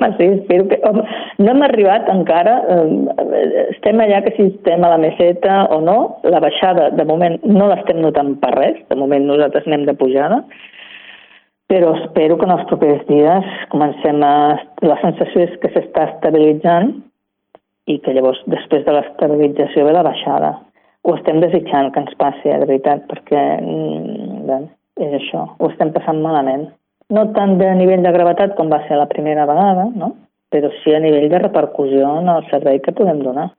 sí, espero que... Home, no hem arribat encara, estem allà que si estem a la meseta o no, la baixada de moment no l'estem notant per res, de moment nosaltres anem de pujada, però espero que en els propers dies comencem a... La sensació és que s'està estabilitzant i que llavors després de l'estabilització ve la baixada. Ho estem desitjant que ens passi, de veritat, perquè és això, ho estem passant malament. No tant de nivell de gravetat com va ser la primera vegada, no? Però sí a nivell de repercussió en el servei que podem donar.